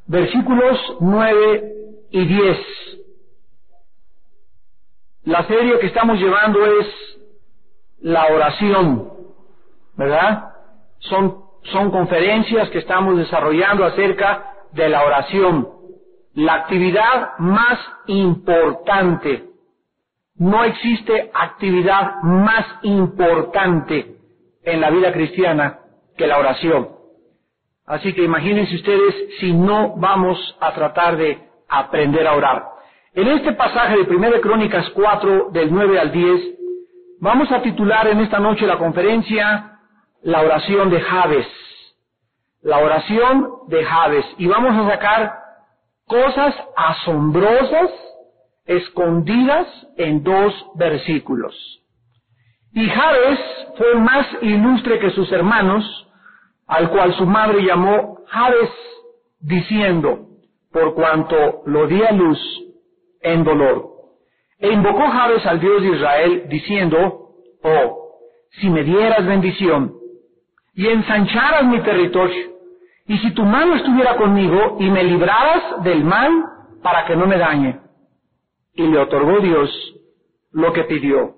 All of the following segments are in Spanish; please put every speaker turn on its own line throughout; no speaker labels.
versículos 9 y 10. La serie que estamos llevando es la oración, ¿verdad? Son conferencias que estamos desarrollando acerca de la oración, la actividad más importante. No existe actividad más importante en la vida cristiana que la oración. Así que imagínense ustedes si no vamos a tratar de aprender a orar. En este pasaje de 1 Crónicas 4, del 9 al 10, vamos a titular en esta noche la conferencia La oración de Jabes. La oración de Jabes. Y vamos a sacar cosas asombrosas escondidas en 2 versículos. Y Jabes fue más ilustre que sus hermanos, al cual su madre llamó Jabes, diciendo, por cuanto lo di a luz en dolor. E invocó Jabes al Dios de Israel, diciendo, oh, si me dieras bendición, y ensancharas mi territorio, y si tu mano estuviera conmigo, y me libraras del mal, para que no me dañe. Y le otorgó Dios lo que pidió.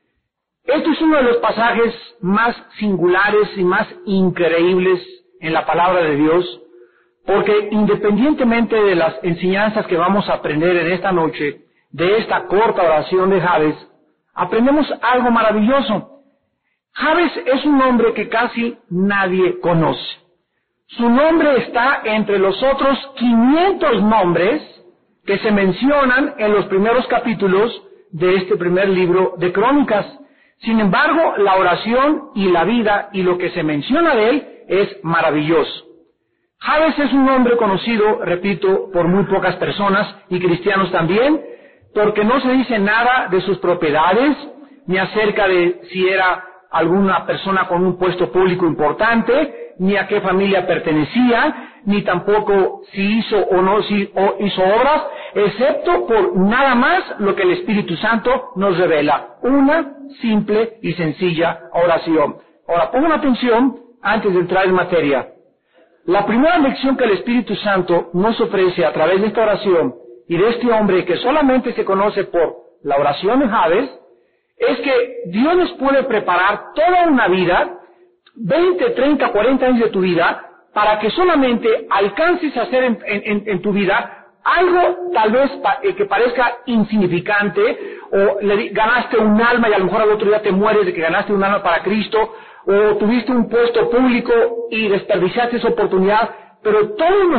Este es uno de los pasajes más singulares y más increíbles en la palabra de Dios, porque independientemente de las enseñanzas que vamos a aprender en esta noche, de esta corta oración de Jabes, aprendemos algo maravilloso. Jabes es un nombre que casi nadie conoce. Su nombre está entre los otros 500 nombres que se mencionan en los primeros capítulos de este primer libro de Crónicas. Sin embargo, la oración y la vida y lo que se menciona de él es maravilloso. Jabes es un nombre conocido, repito, por muy pocas personas y cristianos también, porque no se dice nada de sus propiedades, ni acerca de si era alguna persona con un puesto público importante, ni a qué familia pertenecía, ni tampoco si hizo o no hizo obras, excepto por nada más lo que el Espíritu Santo nos revela, una simple y sencilla oración. Ahora, pongan atención antes de entrar en materia. La primera lección que el Espíritu Santo nos ofrece a través de esta oración y de este hombre que solamente se conoce por la oración de Jabes, es que Dios nos puede preparar toda una vida, 20, 30, 40 años de tu vida, para que solamente alcances a hacer en tu vida algo tal vez que parezca insignificante, o ganaste un alma y a lo mejor al otro día te mueres de que ganaste un alma para Cristo, o tuviste un puesto público y desperdiciaste esa oportunidad, pero todos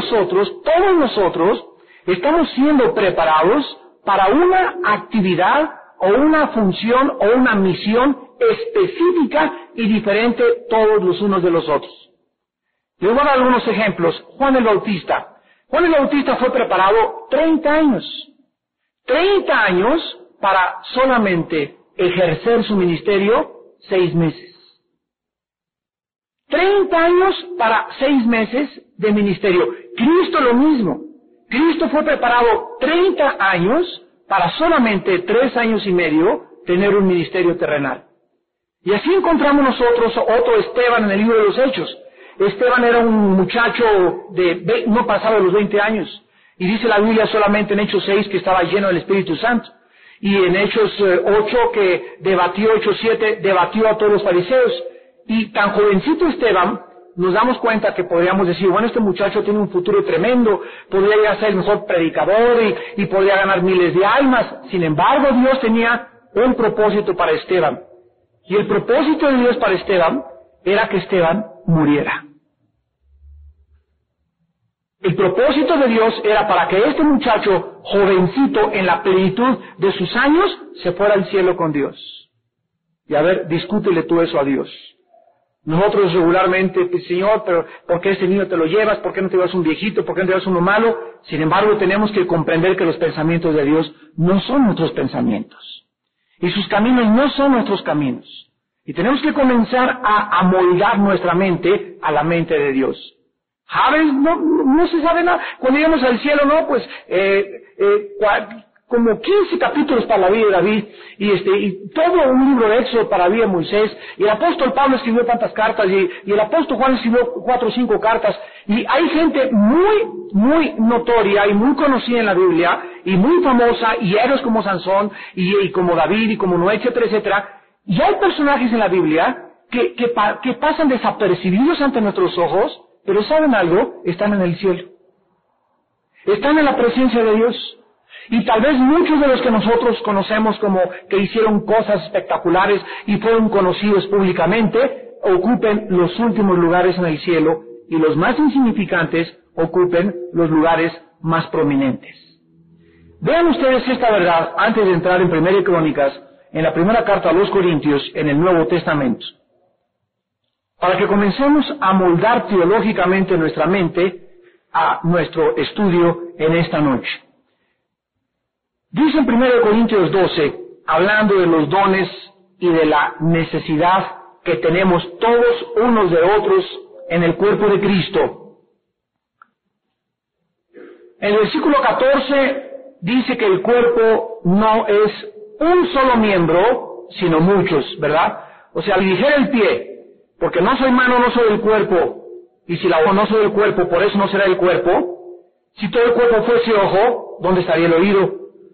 nosotros estamos siendo preparados para una actividad o una función o una misión específica y diferente todos los unos de los otros. Les voy a dar algunos ejemplos. Juan el Bautista. Juan el Bautista fue preparado 30 años. 30 años para solamente ejercer su ministerio 6 meses. 30 años para 6 meses de ministerio. Cristo lo mismo. Cristo fue preparado 30 años para solamente 3 años y medio tener un ministerio terrenal. Y así encontramos nosotros otro Esteban en el libro de los Hechos. Esteban era un muchacho no pasaba de los 20 años. Y dice la Biblia solamente en Hechos 6 que estaba lleno del Espíritu Santo. Y en Hechos 8 que debatió, Hechos 7, debatió a todos los fariseos. Y tan jovencito Esteban, nos damos cuenta que podríamos decir, bueno, este muchacho tiene un futuro tremendo, podría llegar a ser el mejor predicador y podría ganar miles de almas. Sin embargo, Dios tenía un propósito para Esteban. Y el propósito de Dios para Esteban era que Esteban muriera. El propósito de Dios era para que este muchacho, jovencito, en la plenitud de sus años, se fuera al cielo con Dios. Y a ver, discútele tú eso a Dios. Nosotros regularmente, pues, Señor, pero ¿por qué ese niño te lo llevas? ¿Por qué no te llevas un viejito? ¿Por qué no te llevas uno malo? Sin embargo, tenemos que comprender que los pensamientos de Dios no son nuestros pensamientos. Y sus caminos no son nuestros caminos. Y tenemos que comenzar a amoldar nuestra mente a la mente de Dios. Jabes no se sabe nada. Cuando llegamos al cielo, no, pues, como 15 capítulos para la vida de David, y todo un libro de Éxodo para la vida de Moisés, y el apóstol Pablo escribió tantas cartas, y el apóstol Juan escribió 4 o 5 cartas, y hay gente muy muy notoria y muy conocida en la Biblia, y muy famosa, y héroes como Sansón, y como David, y como Noé, etcétera, etcétera. Y hay personajes en la Biblia que pasan desapercibidos ante nuestros ojos, pero ¿saben algo? Están en el cielo. Están en la presencia de Dios. Y tal vez muchos de los que nosotros conocemos como que hicieron cosas espectaculares y fueron conocidos públicamente, ocupen los últimos lugares en el cielo, y los más insignificantes ocupen los lugares más prominentes. Vean ustedes esta verdad antes de entrar en 1 Crónicas, en la primera carta a los Corintios, en el Nuevo Testamento, para que comencemos a moldar teológicamente nuestra mente a nuestro estudio en esta noche. Dice en 1 Corintios 12, hablando de los dones y de la necesidad que tenemos todos unos de otros en el cuerpo de Cristo. En el versículo 14 dice que el cuerpo no es un solo miembro, sino muchos, ¿verdad? O sea, si dijera el pie, porque no soy mano, no soy el cuerpo, y si la ojo no soy el cuerpo, por eso no será el cuerpo. Si todo el cuerpo fuese ojo, ¿dónde estaría el oído?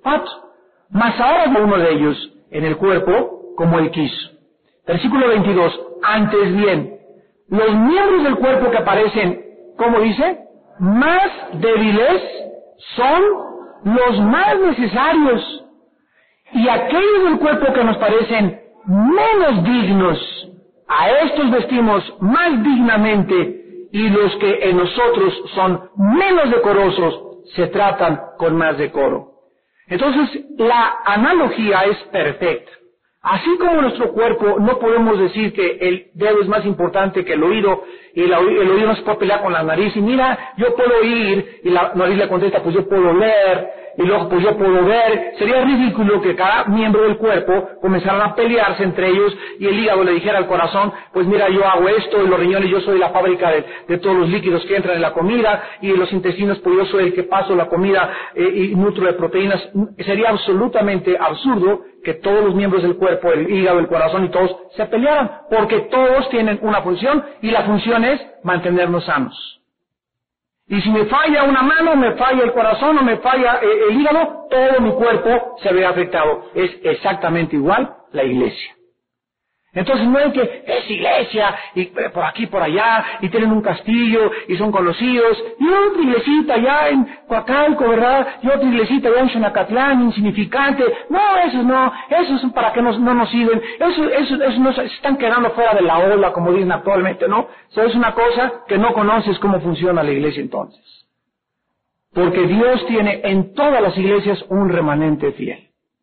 Mas ahora es uno de ellos en el cuerpo como él quiso. Versículo 22, antes bien, los miembros del cuerpo que aparecen, ¿cómo dice? Más débiles son los más necesarios, y aquellos del cuerpo que nos parecen menos dignos, a estos vestimos más dignamente, y los que en nosotros son menos decorosos se tratan con más decoro. Entonces, la analogía es perfecta. Así como nuestro cuerpo, no podemos decir que el dedo es más importante que el oído, y el oído no se puede pelear con la nariz, y mira, yo puedo oír, y la nariz le contesta, pues yo puedo leer, y luego pues yo puedo ver. Sería ridículo que cada miembro del cuerpo comenzaran a pelearse entre ellos, y el hígado le dijera al corazón, pues mira, yo hago esto, y los riñones, yo soy la fábrica de todos los líquidos que entran en la comida, y los intestinos, pues yo soy el que paso la comida y nutro de proteínas. Sería absolutamente absurdo que todos los miembros del cuerpo, el hígado, el corazón y todos se pelearan, porque todos tienen una función, y la función es mantenernos sanos. Y si me falla una mano, me falla el corazón o me falla el hígado, todo mi cuerpo se ve afectado. Es exactamente igual la iglesia. Entonces no es que es iglesia, y por aquí, por allá, y tienen un castillo, y son conocidos, y otra iglesita allá en Coacalco, ¿verdad? Y otra iglesita allá en Xonacatlán, insignificante. No, esos son para que no nos sirven. Esos no se están quedando fuera de la ola, como dicen actualmente, ¿no? Eso es una cosa que no conoces cómo funciona la iglesia entonces. Porque Dios tiene en todas las iglesias un remanente fiel.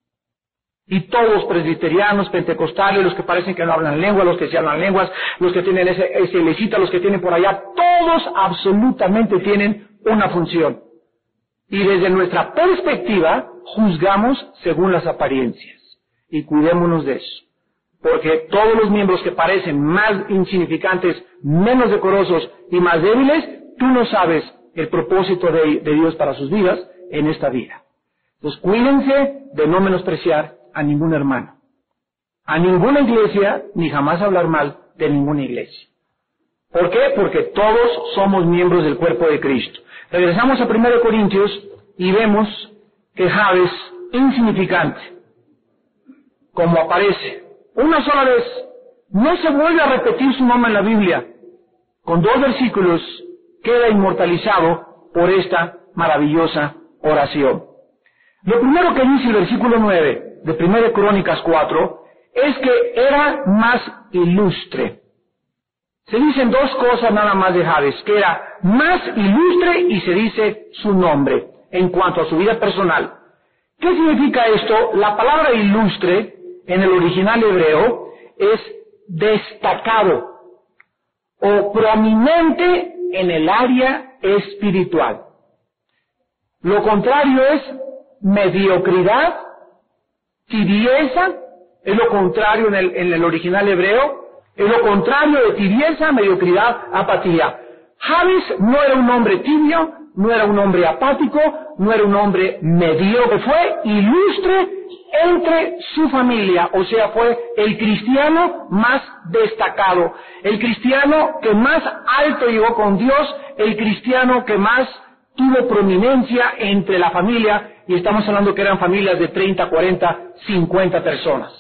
Y todos presbiterianos, pentecostales, los que parecen que no hablan lengua, los que sí hablan lenguas, los que tienen ese iglesita, los que tienen por allá, todos absolutamente tienen una función. Y desde nuestra perspectiva, juzgamos según las apariencias. Y cuidémonos de eso. Porque todos los miembros que parecen más insignificantes, menos decorosos y más débiles, tú no sabes el propósito de Dios para sus vidas en esta vida. Entonces cuídense de no menospreciar a ningún hermano, a ninguna iglesia, ni jamás hablar mal de ninguna iglesia. ¿Por qué? Porque todos somos miembros del cuerpo de Cristo. Regresamos a 1 Corintios y vemos que Jabes, insignificante, como aparece una sola vez, no se vuelve a repetir su nombre en la Biblia. Con 2 versículos queda inmortalizado por esta maravillosa oración. Lo primero que dice el versículo 9 de 1 Crónicas 4 es que era más ilustre. Se dicen 2 cosas nada más de Jabes, que era más ilustre y se dice su nombre en cuanto a su vida personal. ¿Qué significa esto? La palabra ilustre en el original hebreo es destacado o prominente en el área espiritual. Lo contrario es mediocridad, tibieza, es lo contrario en el original hebreo, es lo contrario de tibieza, mediocridad, apatía. Jabes no era un hombre tibio, no era un hombre apático, no era un hombre mediocre, fue ilustre entre su familia, o sea, fue el cristiano más destacado, el cristiano que más alto llegó con Dios, el cristiano que más tuvo prominencia entre la familia, y estamos hablando que eran familias de 30, 40, 50 personas.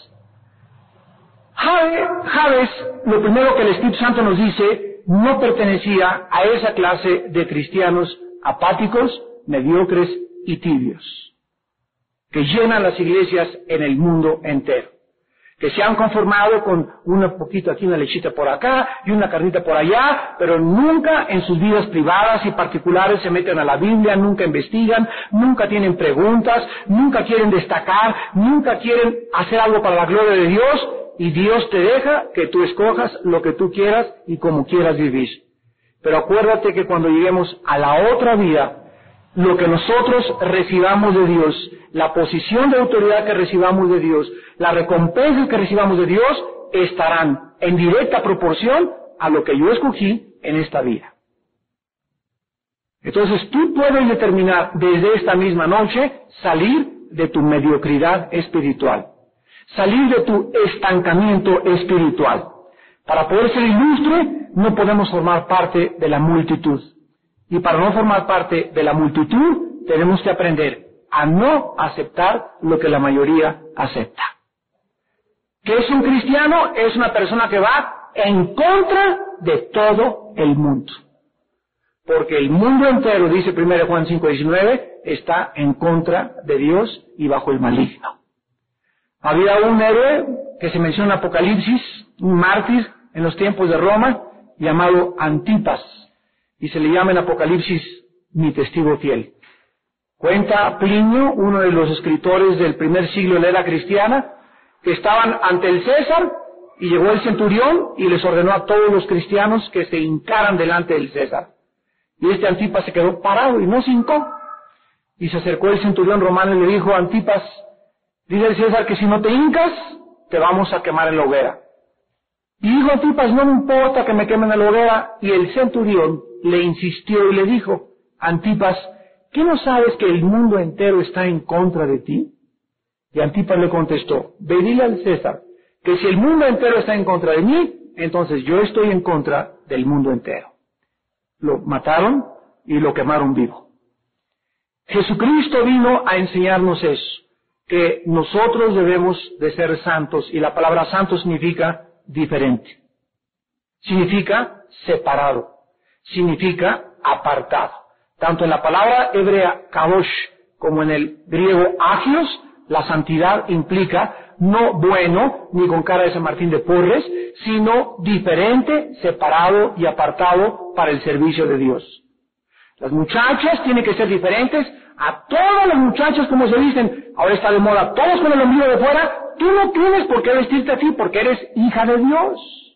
Jabes, lo primero que el Espíritu Santo nos dice, no pertenecía a esa clase de cristianos apáticos, mediocres y tibios, que llenan las iglesias en el mundo entero, que se han conformado con un poquito aquí, una lechita por acá y una carnita por allá, pero nunca en sus vidas privadas y particulares se meten a la Biblia, nunca investigan, nunca tienen preguntas, nunca quieren destacar, nunca quieren hacer algo para la gloria de Dios, y Dios te deja que tú escojas lo que tú quieras y como quieras vivir. Pero acuérdate que cuando lleguemos a la otra vida, lo que nosotros recibamos de Dios, la posición de autoridad que recibamos de Dios, las recompensas que recibamos de Dios, estarán en directa proporción a lo que yo escogí en esta vida. Entonces tú puedes determinar desde esta misma noche salir de tu mediocridad espiritual, salir de tu estancamiento espiritual. Para poder ser ilustre, no podemos formar parte de la multitud. Y para no formar parte de la multitud, tenemos que aprender a no aceptar lo que la mayoría acepta. ¿Qué es un cristiano? Es una persona que va en contra de todo el mundo. Porque el mundo entero, dice 1 Juan 5:19, está en contra de Dios y bajo el maligno. Había un héroe que se menciona en Apocalipsis, un mártir en los tiempos de Roma, llamado Antipas, y se le llama en Apocalipsis mi testigo fiel. Cuenta Plinio, uno de los escritores del primer siglo de la era cristiana, que estaban ante el César, y llegó el centurión y les ordenó a todos los cristianos que se hincaran delante del César. Y este Antipas se quedó parado y no se hincó. Y se acercó el centurión romano y le dijo: Antipas, dile al César que si no te hincas, te vamos a quemar en la hoguera. Y dijo Antipas: no me importa que me quemen en la hoguera. Y el centurión le insistió y le dijo: Antipas, ¿qué no sabes que el mundo entero está en contra de ti? Y Antipas le contestó: ve y dile al César que si el mundo entero está en contra de mí, entonces yo estoy en contra del mundo entero. Lo mataron y lo quemaron vivo. Jesucristo vino a enseñarnos eso, que nosotros debemos de ser santos, y la palabra santo significa diferente, significa separado, significa apartado. Tanto en la palabra hebrea kadosh como en el griego agios, la santidad implica no bueno, ni con cara de San Martín de Porres, sino diferente, separado y apartado para el servicio de Dios. Las muchachas tienen que ser diferentes a todas las muchachas como se dicen. Ahora está de moda, todos con el ombligo de fuera. Tú no tienes por qué vestirte así porque eres hija de Dios.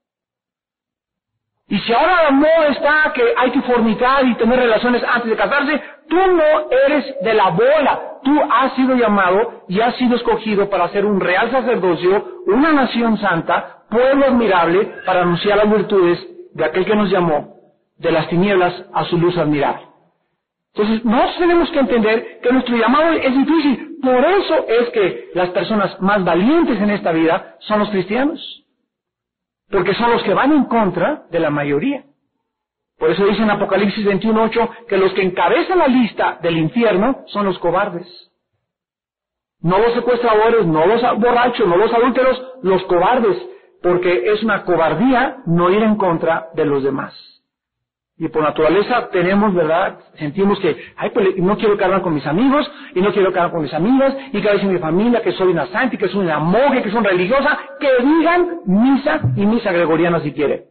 Y si ahora la moda está que hay que fornicar y tener relaciones antes de casarse, tú no eres de la bola. Tú has sido llamado y has sido escogido para ser un real sacerdocio, una nación santa, pueblo admirable, para anunciar las virtudes de aquel que nos llamó de las tinieblas a su luz admirable. Entonces, nosotros tenemos que entender que nuestro llamado es difícil. Por eso es que las personas más valientes en esta vida son los cristianos. Porque son los que van en contra de la mayoría. Por eso dice en Apocalipsis 21:8 que los que encabezan la lista del infierno son los cobardes. No los secuestradores, no los borrachos, no los adúlteros, los cobardes. Porque es una cobardía no ir en contra de los demás. Y por naturaleza tenemos, ¿verdad? Sentimos que, pues no quiero quedar con mis amigos, y no quiero quedar con mis amigas, y que veces en mi familia que soy una santa, y que soy una monja, que soy religiosa, que digan misa y misa gregoriana si quieren.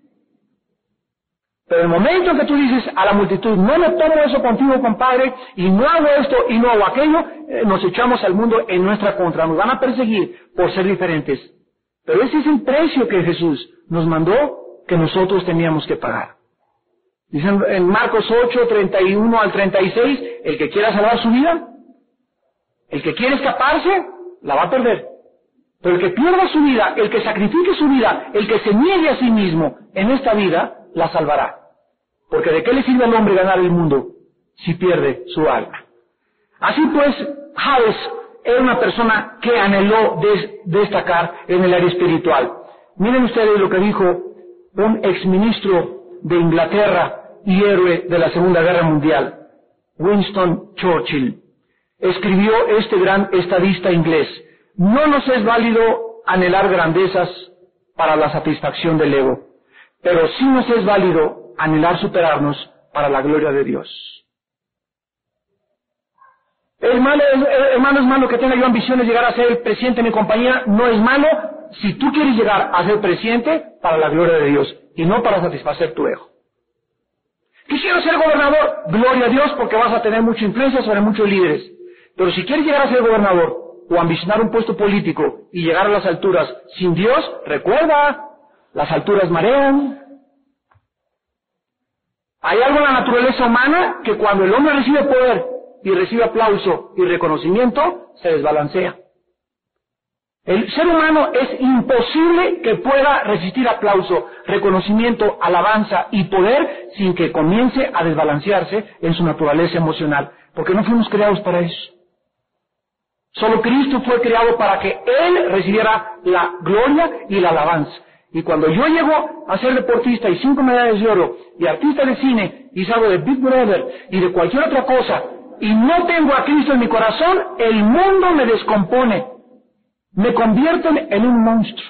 Pero el momento en que tú dices a la multitud, no me tomo eso contigo, compadre, y no hago esto y no hago aquello, nos echamos al mundo en nuestra contra, nos van a perseguir por ser diferentes. Pero ese es el precio que Jesús nos mandó que nosotros teníamos que pagar. Dicen en Marcos 8, 31 al 36, el que quiera salvar su vida, el que quiere escaparse, la va a perder. Pero el que pierda su vida, el que sacrifique su vida, el que se niegue a sí mismo en esta vida, la salvará. Porque ¿de qué le sirve al hombre ganar el mundo si pierde su alma? Así pues, Jabes era una persona que anheló destacar en el área espiritual. Miren ustedes lo que dijo un exministro de Inglaterra y héroe de la Segunda Guerra Mundial, Winston Churchill, escribió este gran estadista inglés: no nos es válido anhelar grandezas para la satisfacción del ego, pero sí nos es válido anhelar superarnos para la gloria de Dios. Hermano, es malo que tenga yo ambiciones de llegar a ser el presidente de mi compañía. No es malo si tú quieres llegar a ser presidente para la gloria de Dios y no para satisfacer tu ego. Quisiera ser gobernador, gloria a Dios, porque vas a tener mucha influencia sobre muchos líderes. Pero si quieres llegar a ser gobernador o ambicionar un puesto político y llegar a las alturas sin Dios, recuerda, las alturas marean. Hay algo en la naturaleza humana que cuando el hombre recibe poder y recibe aplauso y reconocimiento, se desbalancea. El ser humano es imposible que pueda resistir aplauso, reconocimiento, alabanza y poder sin que comience a desbalancearse en su naturaleza emocional, porque no fuimos creados para eso. Solo Cristo fue creado para que Él recibiera la gloria y la alabanza. Y cuando yo llego a ser deportista y 5 medallas de oro y artista de cine y salgo de Big Brother y de cualquier otra cosa y no tengo a Cristo en mi corazón, el mundo me descompone, me convierten en un monstruo.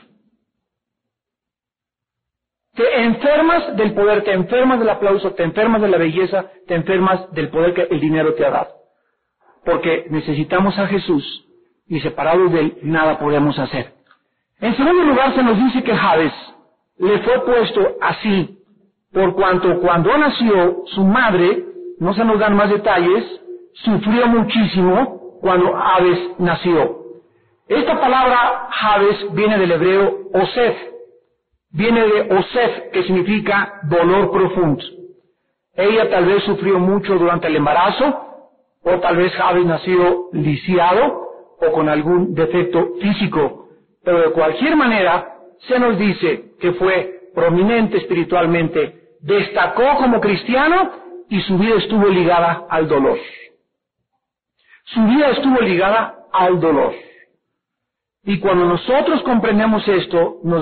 Te enfermas del poder, te enfermas del aplauso, te enfermas de la belleza, te enfermas del poder que el dinero te ha dado. Porque necesitamos a Jesús y separados de Él nada podemos hacer. En segundo lugar se nos dice que Jabes le fue puesto así, por cuanto cuando nació su madre, no se nos dan más detalles, sufrió muchísimo cuando Jabes nació. Esta palabra Jabes viene del hebreo Osef, viene de Osef, que significa dolor profundo. Ella tal vez sufrió mucho durante el embarazo, o tal vez Jabes nació lisiado o con algún defecto físico, pero de cualquier manera se nos dice que fue prominente espiritualmente, destacó como cristiano y su vida estuvo ligada al dolor. Su vida estuvo ligada al dolor. Y cuando nosotros comprendemos esto, nos